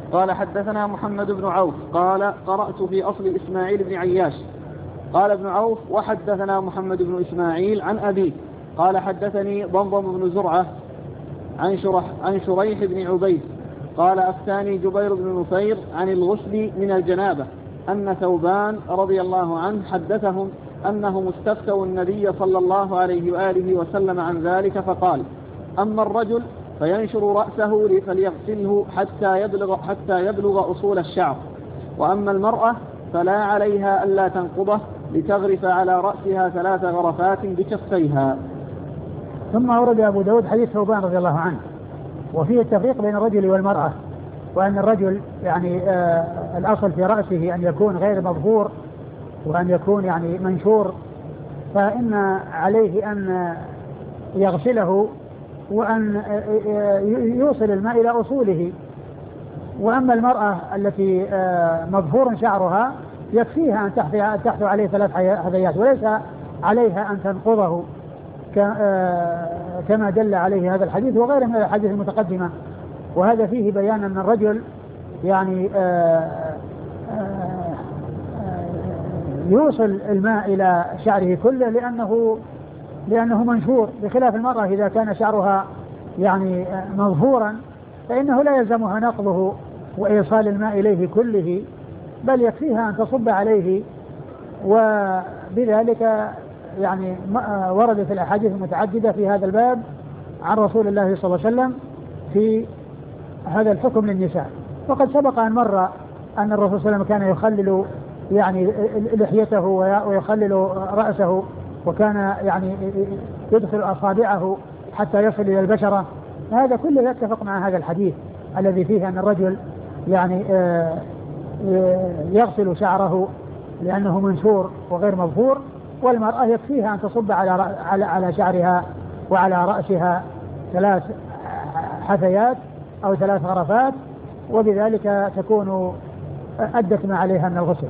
قال حدثنا محمد بن عوف قال قرأت في أصل إسماعيل بن عياش. قال ابن عوف وحدثنا محمد بن إسماعيل عن أبيه قال حدثني ضمضم بن زرعة عن شريح بن عبيد قال أفتاني جبير بن نفير عن الغسل من الجنابة أن ثوبان رضي الله عنه حدثهم أنهم استفتوا النبي صلى الله عليه وآله وسلم عن ذلك فقال أما الرجل فينشر رأسه فليغسله حتى يبلغ أصول الشعر، وأما المرأة فلا عليها ألا تنقضه لتغرف على رأسها 3 غرفات بكفيها. ثم أورد أبو داود حديث ثوبان رضي الله عنه وفيه التفريق بين الرجل والمرأة، وأن الرجل يعني الأصل في رأسه أن يكون غير مظهور وأن يكون يعني منشور، فإن عليه أن يغسله وأن يوصل الماء إلى أصوله. وأما المرأة التي مظهور شعرها يكفيها أن تحثو عليه 3 حذيات وليس عليها أن تنقضه كما دل عليه هذا الحديث وغيره من الحديث المتقدمة. وهذا فيه بيان أن الرجل يعني يوصل الماء إلى شعره كله لأنه منشور، بخلاف المرأة إذا كان شعرها يعني مظهورا فإنه لا يلزمها نقضه وإيصال الماء إليه كله، بل يكفيها أن تصب عليه. وبذلك يعني وردت الأحاديث المتعددة في هذا الباب عن رسول الله صلى الله عليه وسلم في هذا الحكم للنساء. وقد سبق أن مر أن الرسول صلى الله عليه وسلم كان يخلل يعني لحيته ويخلل رأسه، وكان يعني يدخل أصابعه حتى يصل إلى البشرة. هذا كله يتفق مع هذا الحديث الذي فيه أن الرجل يعني يغسل شعره لأنه منشور وغير مظهور، والمرأة يكفيها أن تصب على شعرها وعلى رأسها 3 حثيات أو 3 غرفات، وبذلك تكون أدت ما عليها من الغسل.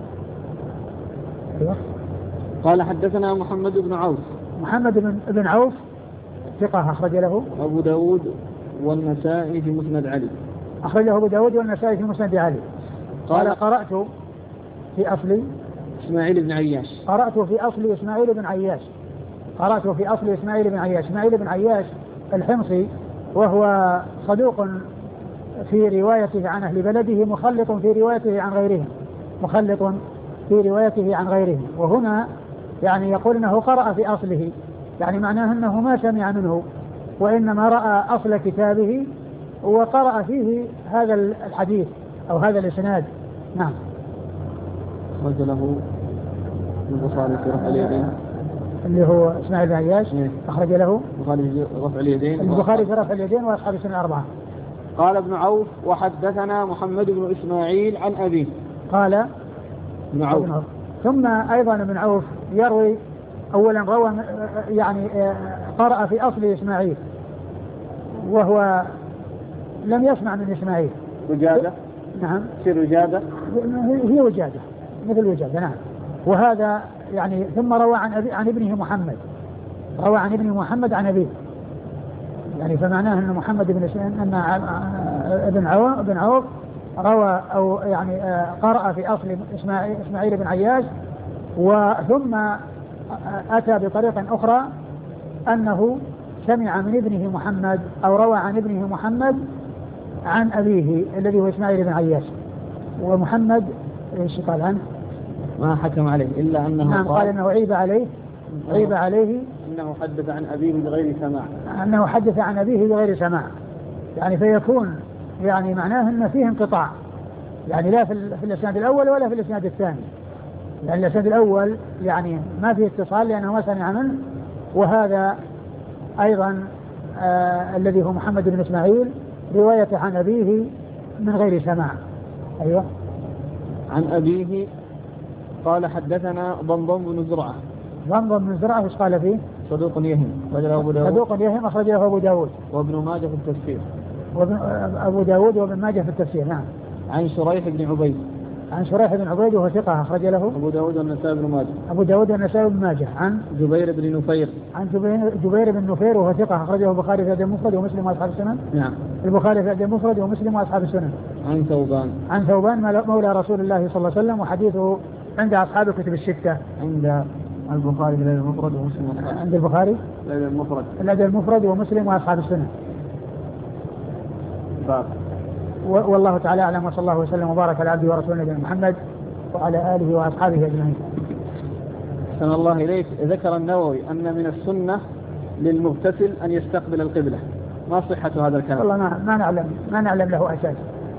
قال حدثنا محمد بن عوف. محمد بن عوف ثقة أخرج له أبو داود والنسائي في مسند علي. أخرجه أبو داود والنسائي في مسند علي. قال قرأت في أصل إسماعيل بن عياش. قرأت في أصل إسماعيل بن عياش. قرأت في أصل إسماعيل بن عياش. إسماعيل بن عياش الحمصي، وهو صدوق في روايته عن أهل بلده، مخلط في روايته عن غيرهم، مخلط في روايته عن غيرهم. وهنا يعني يقول أنه قرأ في أصله، يعني معناه أنه ما سمع منه وإنما رأى أصل كتابه وقرأ فيه هذا الحديث أو هذا الإسناد. نعم. أخرج له البخاري في رفع اليدين اللي هو إسماعيل بن عياش. أخرج له البخاري في رفع اليدين وأصحاب السنة 4. قال ابن عوف وحدثنا محمد بن إسماعيل عن أبيه. قال ابن عوف. ثم أيضا ابن عوف يروي أولا روى يعني قرأ في أصل إسماعيل وهو لم يسمع من إسماعيل. وجادة. نعم. سير وجادة. هي وجادة مثل وجادة. نعم. وهذا يعني ثم روى عن ابنه محمد، روى عن ابنه محمد عن أبيه، يعني فمعناه أن محمد أن ابن عوف روى أو يعني قرأ في أصل إسماعيل بن عياش، وثم أتى بطريقة أخرى أنه سمع من ابنه محمد أو روى عن ابنه محمد عن أبيه الذي هو إسماعيل بن عياش. ومحمد إيش قال عنه؟ ما حكم عليه إلا أنه قال أنه عيب عليه أنه حدث عن أبيه بغير سماع، أنه حدث عن أبيه بغير سماع، يعني فيكون يعني معناه أن فيه انقطاع، يعني لا في الإسناد الأول ولا في الإسناد الثاني. يعني الإسناد الأول يعني ما فيه اتصال لأنه ما سمع منه، وهذا أيضا الذي هو محمد بن إسماعيل رواية عن أبيه من غير سماع. أيوة. عن أبيه قال حدثنا ضمضم بن زرعة. ضمضم بن زرعة ايش قال فيه؟ صدوق يهم. صدوق يهم أخرج له أبو داود وابن ماجه في التفسير. أبو داود وابن ماجه في التفسير. نعم. عن شريح بن عبيد. عن شريح بن عبيد وهو ثقة أخرج له أبو داود والنسائي بن ماجه. أبو داود والنسائي بن ماجه. عن جبير بن نفير. عن جبير بن نفير وهو ثقة أخرجه البخاري في الأدب المفرد ومسلم وأصحاب السنن. نعم. البخاري في الأدب المفرد ومسلم وأصحاب السنن. عن ثوبان مولى رسول الله صلى الله عليه وسلم وحديثه عند أصحاب الكتب الستة. عند البخاري في الأدب المفرد ومسلم. عند البخاري الأدب المفرد ومسلم وأصحاب السنن. والله تعالى أعلم، وصلى الله وسلم وبارك على عبده ورسوله نبينا محمد وعلى آله وأصحابه أجمعين. أحسن الله إليك. ذكر النووي أن من السنة للمغتسل أن يستقبل القبلة، ما صحة هذا الكلام؟ والله ما نعلم له أساس.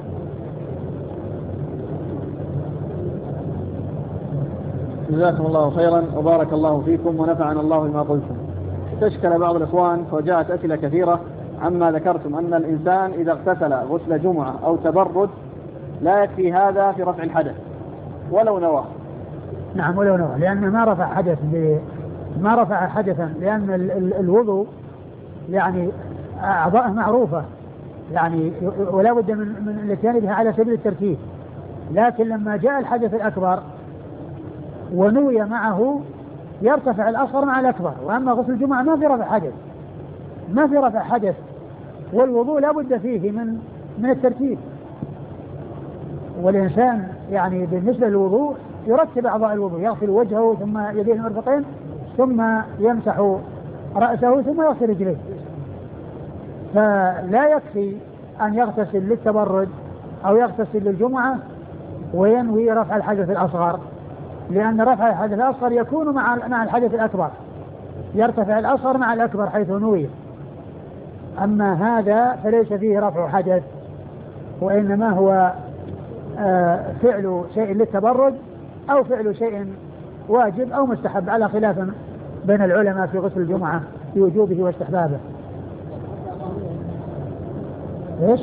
جزاكم الله خيرا وبارك الله فيكم ونفعنا الله بما قلتم. استشكل بعض الإخوان فجاءت أسئلة كثيرة عما ذكرتم أن الإنسان إذا اغتسل غسل جمعة أو تبرد لا يكفي هذا في رفع الحدث ولو نوى. نعم ولو نوى، لأنه ما رفع حدثا، لأن الوضوء يعني أعضاءه معروفة يعني ولا بد من الاتيان بها على سبيل الترتيب، لكن لما جاء الحدث الأكبر ونوي معه يرتفع الأصغر مع الأكبر. وأما غسل الجمعة ما في رفع حدث والوضوء لا بد فيه من الترتيب. والإنسان يعني بالنسبة للوضوء يرتب أعضاء الوضوء، يغسل وجهه ثم يديه المرفقين ثم يمسح رأسه ثم يغسل رجليه. فلا يكفي أن يغتسل للتبرد أو يغتسل للجمعة وينوي رفع الحدث الأصغر، لأن رفع الحدث الأصغر يكون مع الحدث الأكبر، يرتفع الأصغر مع الأكبر حيث نوي. أما هذا فليس فيه رفع حدث، وإنما هو فعل شيء للتبرد أو فعل شيء واجب أو مستحب، على خلاف بين العلماء في غسل الجمعة في وجوبه واستحبابه. إيش؟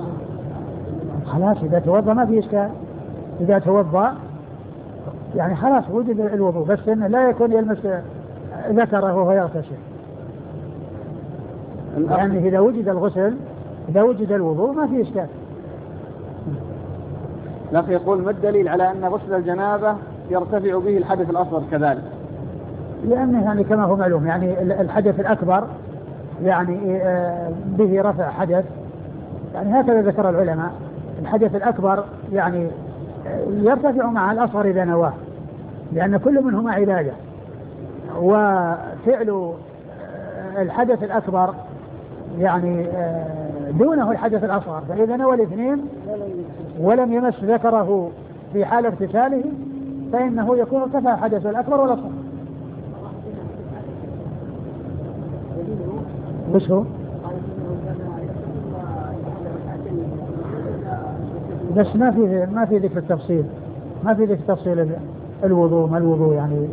خلاص إذا توضأ ما في إشكال، إذا توضأ يعني خلاص وجد الوضوء، بس إنه لا يكون يلمس ذكره وهو يغتسل. يعني إذا وجد الغسل إذا وجد الوضوء ما في إشكال. الأخ يقول ما الدليل على أن غسل الجنابة يرتفع به الحدث الأصغر كذلك؟ لأنه يعني كما هو معلوم يعني الحدث الأكبر يعني به رفع حدث، يعني هكذا ذكر العلماء. الحدث الأكبر يعني يرتفع مع الأصغر إذا نواه، لأن كل منهما عبادة، وفعل الحدث الأكبر يعني دونه الحدث الأصغر. فإذا نوى الاثنين ولم يمس ذكره في حال اغتساله فإنه يكون ارتفع حدث الأكبر والأصغر. وش هو؟ بس ما في ذكر التفصيل، ما في ذكر تفصيل الوضوء ما الوضوء يعني.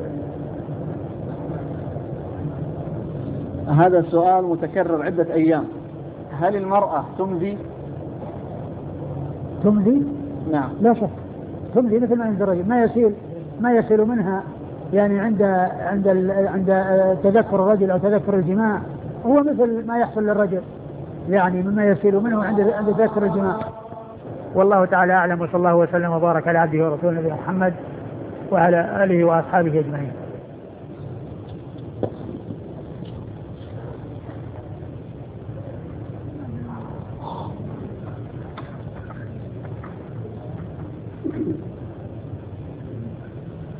هذا السؤال متكرر عدة أيام. هل المرأة تمذي؟ نعم لا شك تمذي مثل ما عند الرجل، ما يسيل منها يعني عند تذكر الرجل أو تذكر الجماع، هو مثل ما يحصل للرجل يعني مما يسيل منه عند تذكر الجماع. والله تعالى أعلم، وصلى الله وسلم وبارك على عبده ورسوله نبينا محمد وعلى آله وأصحابه أجمعين.